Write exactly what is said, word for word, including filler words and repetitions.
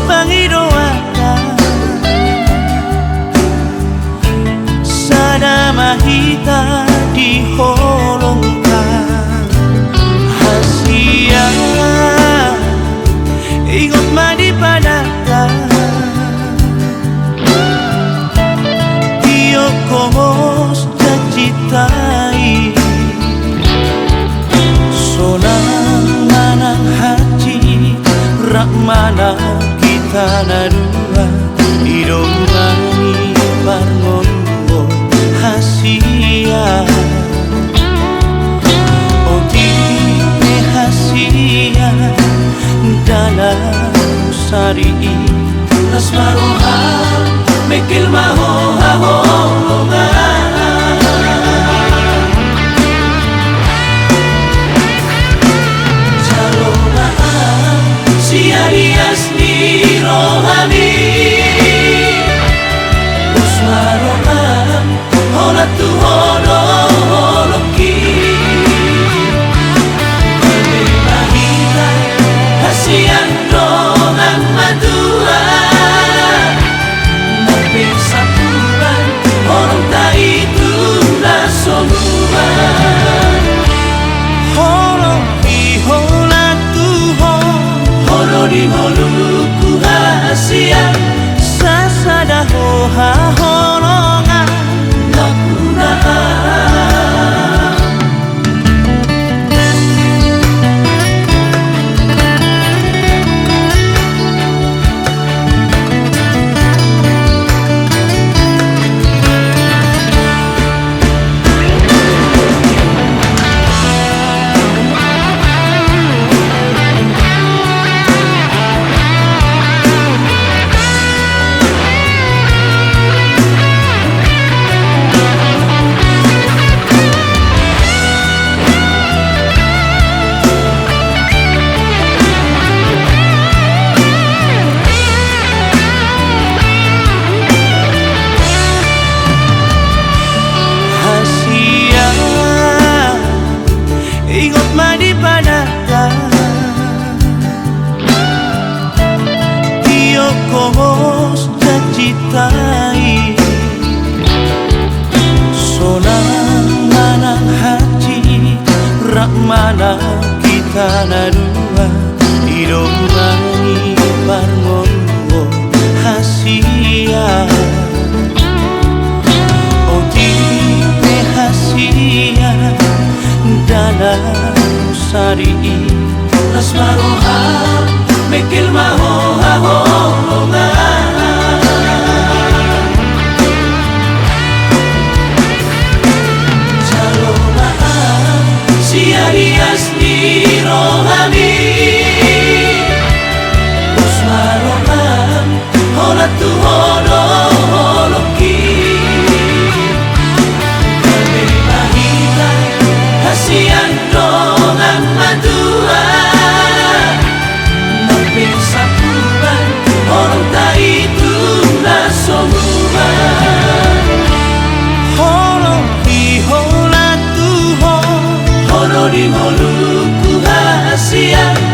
pangidoaka sana mahita di holongka hasia ingot madi padaka Tio komos cacitai sonang manang haji rak mana kita narua idomani parmongo hasia otine hasia dalam sari lasmaroha mekil maho haholongan Siarias ni rohani Usmarohan Hola tu holo holoki Kami mahita Hasian dongan madua Nabi sapuran Orang tak itu nasonuan Holo di hola tu holo di holuku hasia sasada hoha holongan nakunaan Ingot madi padaka Tio komos cacitai sonang manang haji rak mana kita narua idomani parmongo hasia otine hasia dalam sari lasmaroha mekil maho haholongan Salomaan siarias ni rohani Usmarohan hola tu holo holoki Kami mahita Hasian dongan madua Nabi sapuran Orang tak itu nasomuan Holo di hola tu ho Holo di holuku hasia